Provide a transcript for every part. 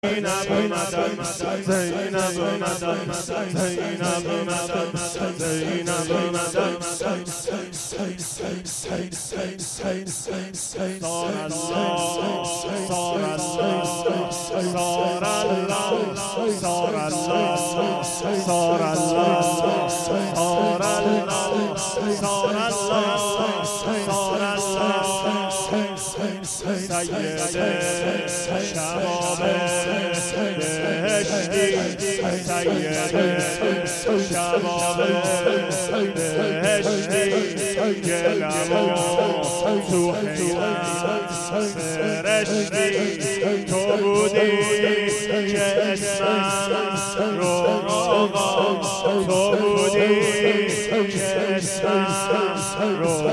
تو بودی که اسمم رو تو بودی که اسمم رو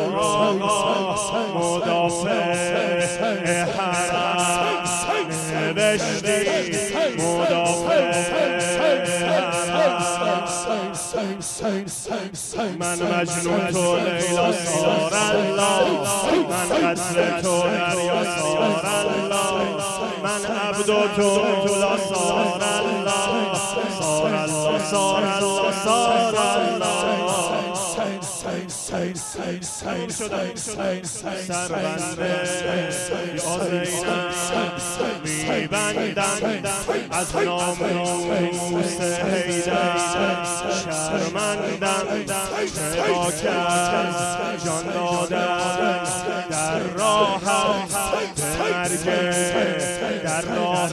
مدافع حرم نوشتی مدافع من مجنون تو لیلا سار الله من قتل تو دریا سار الله من عبد و تو مولا سار الله سار الله سار الله سار الله سربنده یا زینب میبندن از ناموس حیدر شرمندم که با کس جان دادن در راهم به مرگ در راه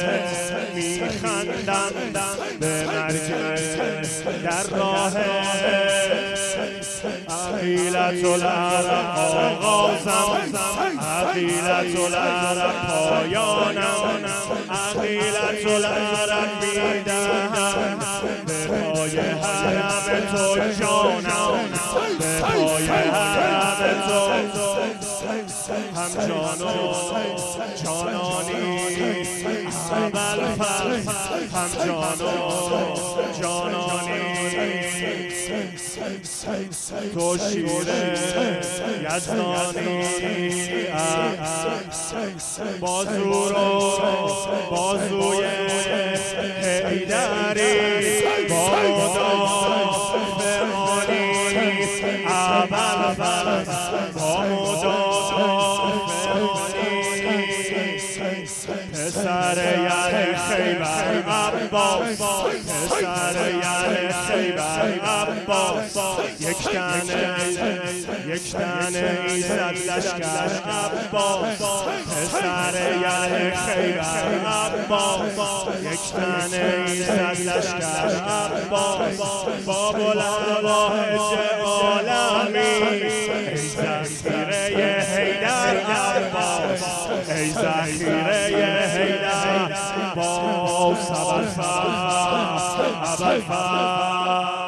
میخندم به مرگ در راه عقیلت العرب آغازم عقیلت العرب پایانم عقیلت العرب میدهم به پای حرم تو جانم به پای حرم تو هم جان و جانانی ابوالفضل هم جان و جانانی تو شیر یزدانی بازو رو بازوی حیدری با مدافعانی ابوالفضل با مدافعانی پسر یل خیبر عباس پسر یل خیبر عباس یک تنه ایزد لشکر عباس پسر یل خیبر عباس یک تنه ایزد لشکر عباس با بلند واحد عالمی ای ذخیره حیدر عباس ای ذخیره حیدر عباس ابوالفضل